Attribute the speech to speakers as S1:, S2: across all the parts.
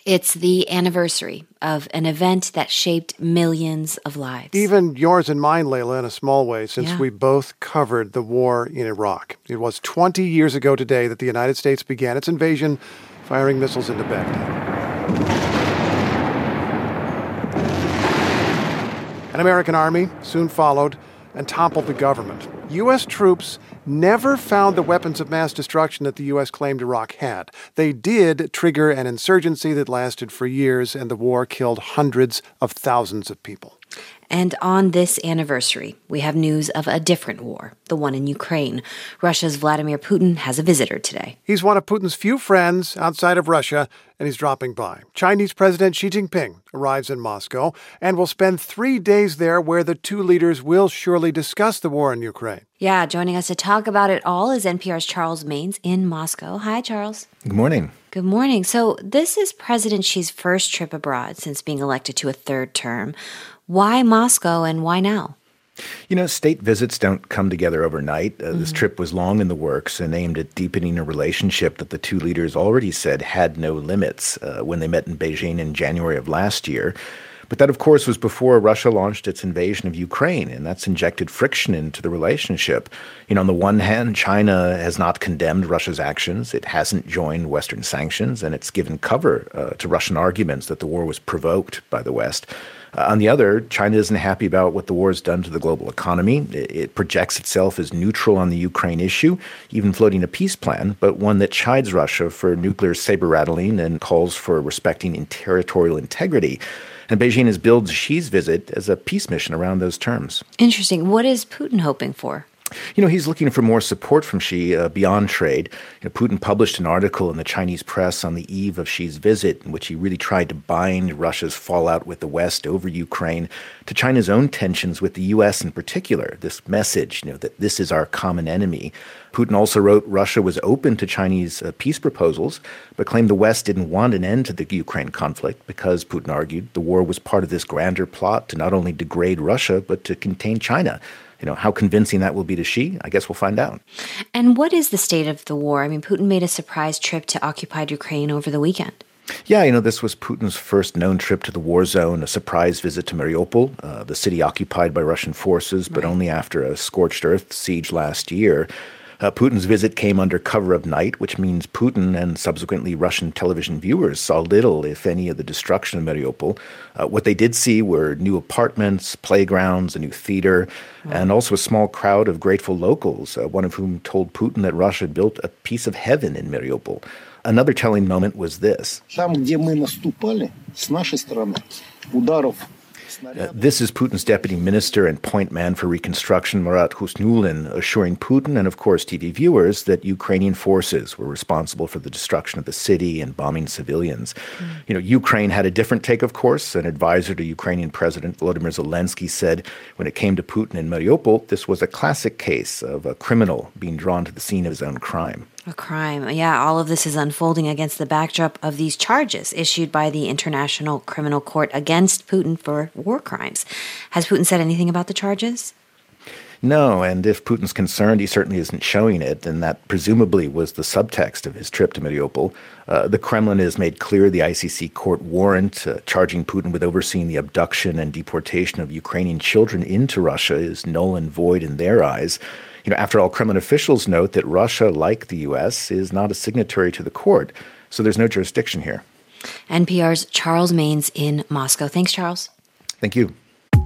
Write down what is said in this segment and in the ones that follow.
S1: It's the anniversary of an event that shaped millions of lives.
S2: Even yours and mine, Layla, in a small way, since we both covered the war in Iraq. It was 20 years ago today that the United States began its invasion, firing missiles into Baghdad. An American army soon followed and toppled the government. U.S. troops never found the weapons of mass destruction that the U.S. claimed Iraq had. They did trigger an insurgency that lasted for years, and the war killed hundreds of thousands of people.
S1: And on this anniversary, we have news of a different war, the one in Ukraine. Russia's Vladimir Putin has a visitor today.
S2: He's one of Putin's few friends outside of Russia, and he's dropping by. Chinese President Xi Jinping arrives in Moscow and will spend 3 days there where the two leaders will surely discuss the war in Ukraine.
S1: Yeah, joining us to talk about it all is NPR's Charles Maynes in Moscow. Hi, Charles.
S3: Good morning.
S1: Good morning. So this is President Xi's first trip abroad since being elected to a third term. Why Moscow and why now?
S3: You know, state visits don't come together overnight. This trip was long in the works and aimed at deepening a relationship that the two leaders already said had no limits when they met in Beijing in January of last year. But that, of course, was before Russia launched its invasion of Ukraine, and that's injected friction into the relationship. You know, on the one hand, China has not condemned Russia's actions. It hasn't joined Western sanctions, and it's given cover to Russian arguments that the war was provoked by the West. On the other, China isn't happy about what the war has done to the global economy. It projects itself as neutral on the Ukraine issue, even floating a peace plan, but one that chides Russia for nuclear saber-rattling and calls for respecting territorial integrity. And Beijing has billed Xi's visit as a peace mission around those terms.
S1: Interesting. What is Putin hoping for?
S3: You know, he's looking for more support from Xi beyond trade. You know, Putin published an article in the Chinese press on the eve of Xi's visit in which he really tried to bind Russia's fallout with the West over Ukraine to China's own tensions with the U.S. in particular, this message, you know, that this is our common enemy. Putin also wrote Russia was open to Chinese peace proposals, but claimed the West didn't want an end to the Ukraine conflict because, Putin argued, the war was part of this grander plot to not only degrade Russia, but to contain China. You know, how convincing that will be to Xi, I guess we'll find out.
S1: And what is the state of the war? I mean, Putin made a surprise trip to occupied Ukraine over the weekend.
S3: Yeah, you know, this was Putin's first known trip to the war zone, a surprise visit to Mariupol, the city occupied by Russian forces, but only after a scorched earth siege last year. Putin's visit came under cover of night, which means Putin and subsequently Russian television viewers saw little, if any, of the destruction of Mariupol. What they did see were new apartments, playgrounds, a new theater, and also a small crowd of grateful locals, one of whom told Putin that Russia had built a piece of heaven in Mariupol. Another telling moment was this. This is Putin's deputy minister and point man for reconstruction, Marat Husnulin, assuring Putin and, of course, TV viewers that Ukrainian forces were responsible for the destruction of the city and bombing civilians. You know, Ukraine had a different take, of course. An advisor to Ukrainian President Volodymyr Zelensky said when it came to Putin in Mariupol, this was a classic case of a criminal being drawn to the scene of his own crime.
S1: A crime. Yeah, all of this is unfolding against the backdrop of these charges issued by the International Criminal Court against Putin for war crimes. Has Putin said anything about the charges?
S3: No, and if Putin's concerned, he certainly isn't showing it, and that presumably was the subtext of his trip to Mariupol. The Kremlin has made clear the ICC court warrant charging Putin with overseeing the abduction and deportation of Ukrainian children into Russia is null and void in their eyes. You know, after all, Kremlin officials note that Russia, like the U.S., is not a signatory to the court, so there's no jurisdiction here.
S1: NPR's Charles Maynes in Moscow. Thanks, Charles.
S3: Thank you.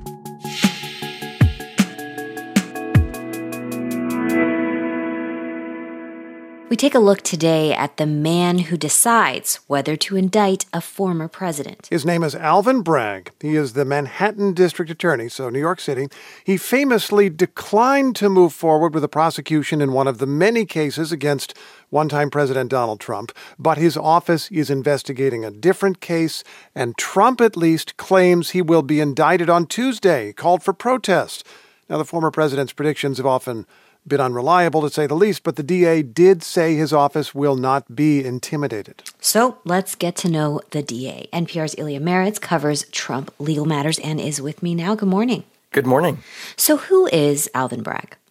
S1: We take a look today at the man who decides whether to indict a former president.
S2: His name is Alvin Bragg. He is the Manhattan District Attorney, so New York City. He famously declined to move forward with a prosecution in one of the many cases against one-time President Donald Trump, but his office is investigating a different case, and Trump at least claims he will be indicted on Tuesday, called for protest. Now, the former president's predictions have often been unreliable, to say the least, but the DA did say his office will not be intimidated.
S1: So let's get to know the DA. NPR's Ilya Meritz covers Trump legal matters and is with me now. Good morning.
S4: Good morning.
S1: So who is Alvin Bragg?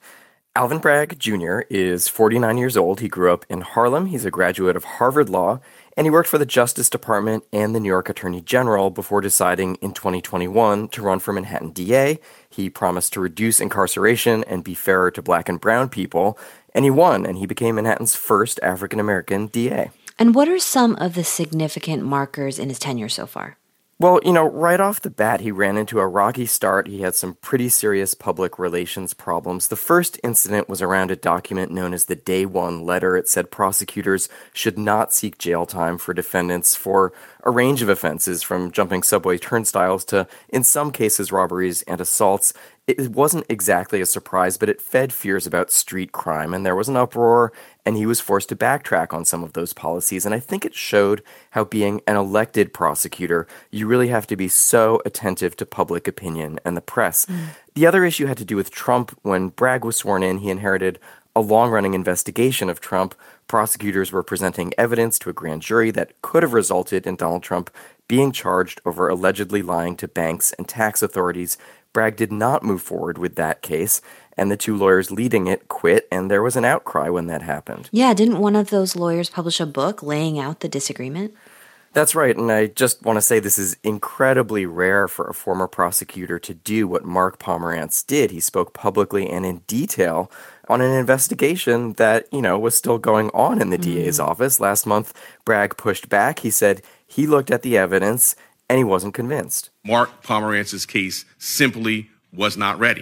S4: Alvin Bragg Jr. is 49 years old. He grew up in Harlem. He's a graduate of Harvard Law, and he worked for the Justice Department and the New York Attorney General before deciding in 2021 to run for Manhattan DA. He promised to reduce incarceration and be fairer to black and brown people, and he won, and he became Manhattan's first African-American DA.
S1: And what are some of the significant markers in his tenure so far?
S4: Well, right off the bat, he ran into a rocky start. He had some pretty serious public relations problems. The first incident was around a document known as the Day One letter. It said prosecutors should not seek jail time for defendants for a range of offenses, from jumping subway turnstiles to, in some cases, robberies and assaults. It wasn't exactly a surprise, but it fed fears about street crime, and there was an uproar, and he was forced to backtrack on some of those policies. And I think it showed how being an elected prosecutor, you really have to be so attentive to public opinion and the press. The other issue had to do with Trump. When Bragg was sworn in, he inherited a long-running investigation of Trump. Prosecutors were presenting evidence to a grand jury that could have resulted in Donald Trump being charged over allegedly lying to banks and tax authorities. Bragg did not move forward with that case, and the two lawyers leading it quit, and there was an outcry when that happened.
S1: Yeah, didn't one of those lawyers publish a book laying out the disagreement?
S4: That's right, and I just want to say this is incredibly rare for a former prosecutor to do what Mark Pomerantz did. He spoke publicly and in detail on an investigation that, was still going on in the DA's office. Last month, Bragg pushed back. He said he looked at the evidence and he wasn't convinced.
S5: Mark Pomerantz's case simply was not ready.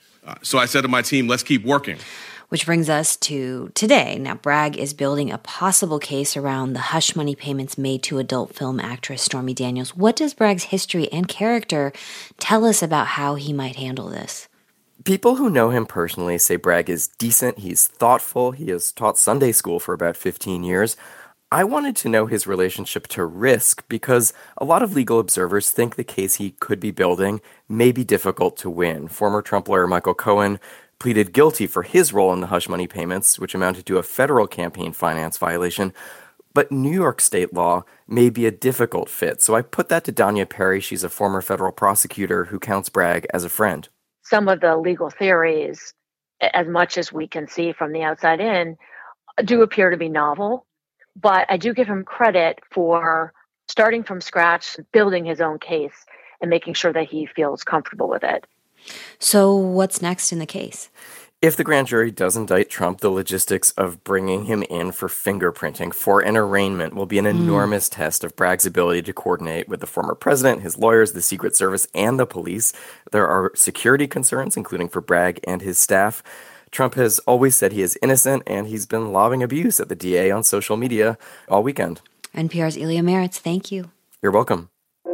S5: So I said to my team, let's keep working.
S1: Which brings us to today. Now, Bragg is building a possible case around the hush money payments made to adult film actress Stormy Daniels. What does Bragg's history and character tell us about how he might handle this?
S4: People who know him personally say Bragg is decent, he's thoughtful, he has taught Sunday school for about 15 years. I wanted to know his relationship to risk because a lot of legal observers think the case he could be building may be difficult to win. Former Trump lawyer Michael Cohen pleaded guilty for his role in the hush money payments, which amounted to a federal campaign finance violation. But New York state law may be a difficult fit. So I put that to Danya Perry. She's a former federal prosecutor who counts Bragg as a friend.
S6: Some of the legal theories, as much as we can see from the outside in, do appear to be novel. But I do give him credit for starting from scratch, building his own case, and making sure that he feels comfortable with it.
S1: So what's next in the case?
S4: If the grand jury does indict Trump, the logistics of bringing him in for fingerprinting for an arraignment will be an enormous test of Bragg's ability to coordinate with the former president, his lawyers, the Secret Service, and the police. There are security concerns, including for Bragg and his staff. Trump has always said he is innocent, and he's been lobbing abuse at the DA on social media all weekend.
S1: NPR's Ilya Meritz, thank you.
S4: You're welcome.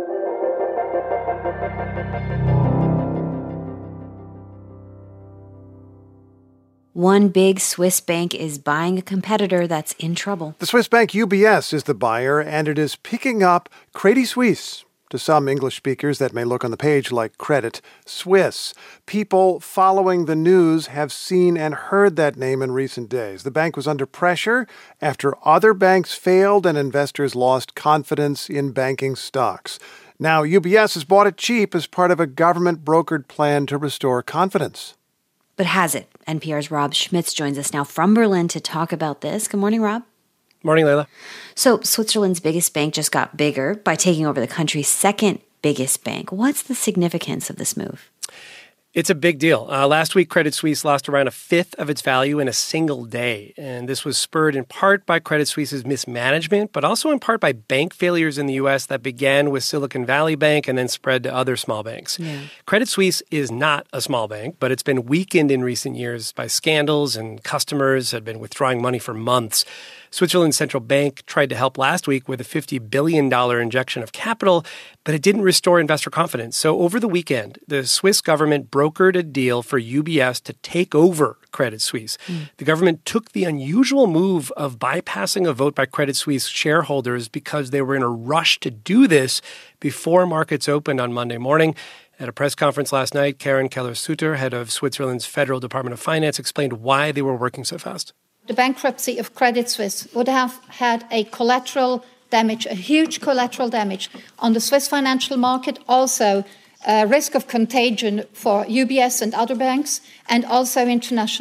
S1: One big Swiss bank is buying a competitor that's in trouble.
S2: The Swiss bank UBS is the buyer, and it is picking up Credit Suisse. To some English speakers, that may look on the page like Credit Suisse. People following the news have seen and heard that name in recent days. The bank was under pressure after other banks failed and investors lost confidence in banking stocks. Now, UBS has bought it cheap as part of a government-brokered plan to restore confidence.
S1: But has it? NPR's Rob Schmitz joins us now from Berlin to talk about this. Good morning, Rob.
S7: Morning, Layla.
S1: So Switzerland's biggest bank just got bigger by taking over the country's second biggest bank. What's the significance of this move?
S7: It's a big deal. Last week, Credit Suisse lost around a fifth of its value in a single day. And this was spurred in part by Credit Suisse's mismanagement, but also in part by bank failures in the U.S. that began with Silicon Valley Bank and then spread to other small banks. Yeah. Credit Suisse is not a small bank, but it's been weakened in recent years by scandals, and customers had been withdrawing money for months. Switzerland's central bank tried to help last week with a $50 billion injection of capital, but it didn't restore investor confidence. So over the weekend, the Swiss government brokered a deal for UBS to take over Credit Suisse. The government took the unusual move of bypassing a vote by Credit Suisse shareholders because they were in a rush to do this before markets opened on Monday morning. At a press conference last night, Karen Keller-Sutter, head of Switzerland's Federal Department of Finance, explained why they were working so fast.
S8: The bankruptcy of Credit Suisse would have had a collateral damage, a huge collateral damage on the Swiss financial market, also a risk of contagion for UBS and other banks, and also internationally.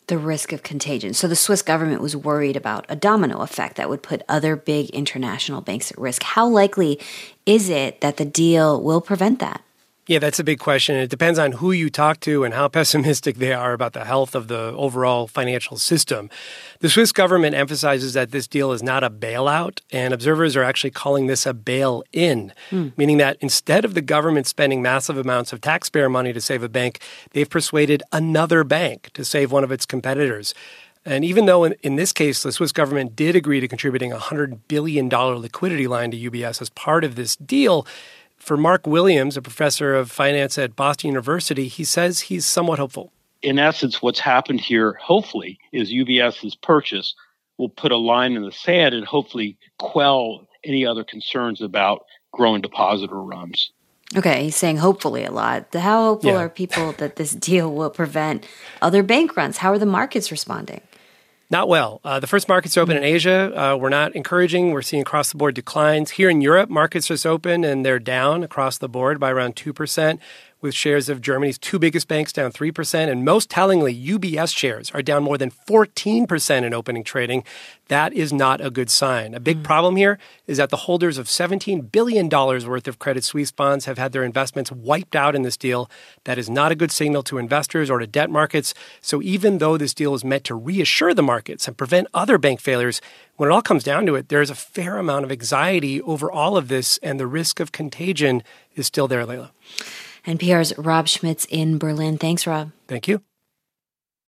S1: The risk of contagion. So the Swiss government was worried about a domino effect that would put other big international banks at risk. How likely is it that the deal will prevent that?
S7: Yeah, that's a big question. It depends on who you talk to and how pessimistic they are about the health of the overall financial system. The Swiss government emphasizes that this deal is not a bailout, and observers are actually calling this a bail-in, meaning that instead of the government spending massive amounts of taxpayer money to save a bank, they've persuaded another bank to save one of its competitors. And even though in this case, the Swiss government did agree to contributing a $100 billion liquidity line to UBS as part of this deal, for Mark Williams, a professor of finance at Boston University, he says he's somewhat hopeful.
S9: In essence, what's happened here, hopefully, is UBS's purchase will put a line in the sand and hopefully quell any other concerns about growing depositor runs.
S1: Okay, he's saying hopefully a lot. How hopeful are people that this deal will prevent other bank runs? How are the markets responding?
S7: Not well. The first markets open in Asia were not encouraging. We're seeing across-the-board declines. Here in Europe, markets just open and they're down across the board by around 2%, with shares of Germany's two biggest banks down 3%. And most tellingly, UBS shares are down more than 14% in opening trading. That is not a good sign. A big problem here is that the holders of $17 billion worth of Credit Suisse bonds have had their investments wiped out in this deal. That is not a good signal to investors or to debt markets. So even though this deal is meant to reassure the markets and prevent other bank failures, when it all comes down to it, there's a fair amount of anxiety over all of this, and the risk of contagion is still there, Layla.
S1: NPR's Rob Schmitz in Berlin. Thanks, Rob.
S7: Thank you.